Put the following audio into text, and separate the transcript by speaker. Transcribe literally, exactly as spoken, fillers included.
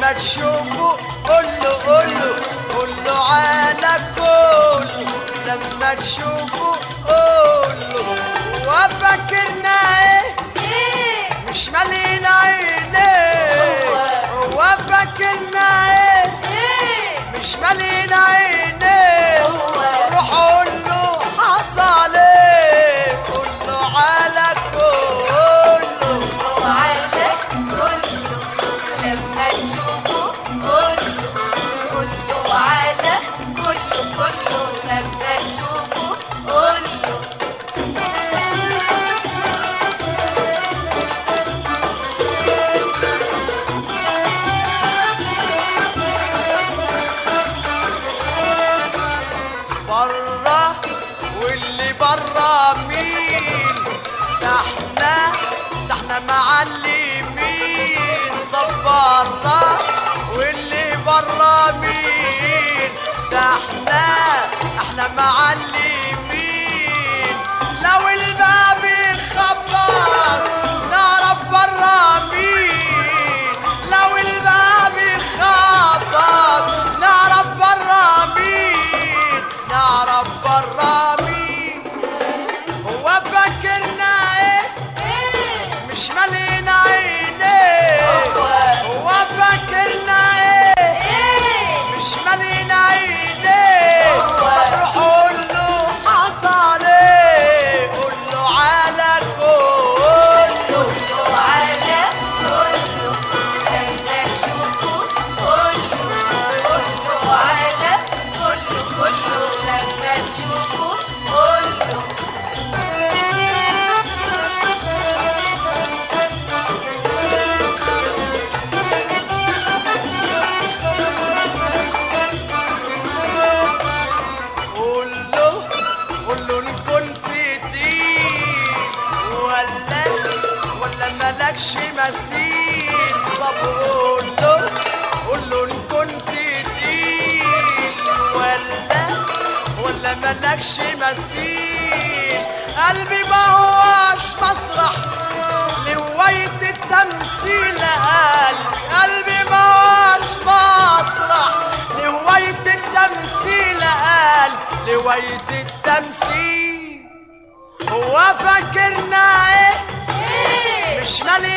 Speaker 1: لما تشوفه قوله قوله قوله على كله، لما تشوفه قوله وفاكرنا ايه مش مالين عينيه، وفاكرنا ايه مش مالين عينيه، روح قوله حصل ايه قوله على كله
Speaker 2: وعلى كله لما تشوفه كله كله على كله كله لما تشوفه كله.
Speaker 1: برا واللي برا مين؟ ده احنا ده احنا معلمين. طب برا واللي برا مين؟ ده احنا احنا معلمين. لو الباب يخبط نعرف برا مين، لو الباب يخبط نعرف برا مين، نعرف برا مين. هو فاكرنا ايه مش مالين عينيه، هو فاكرنا ايه مش مالين عينيه. طب روح قوله حصل ايه قوله على كله
Speaker 2: وعلى كله لما تشوفه كله كله على كله كله لما تشوفه كله.
Speaker 1: قوله قوله ان كنت تقيل ولا ولا مالكش مثيل. طب قوله قوله ان كنت تقيل ولا ولا مالكش مثيل. قلبي ما هوش مسرح لهواية التمثيل، قلبي قلبي ما هوش مسرح لهواية التمثيل، قلبي لهواية التمثيل. هو فاكرنا ايه مش مالي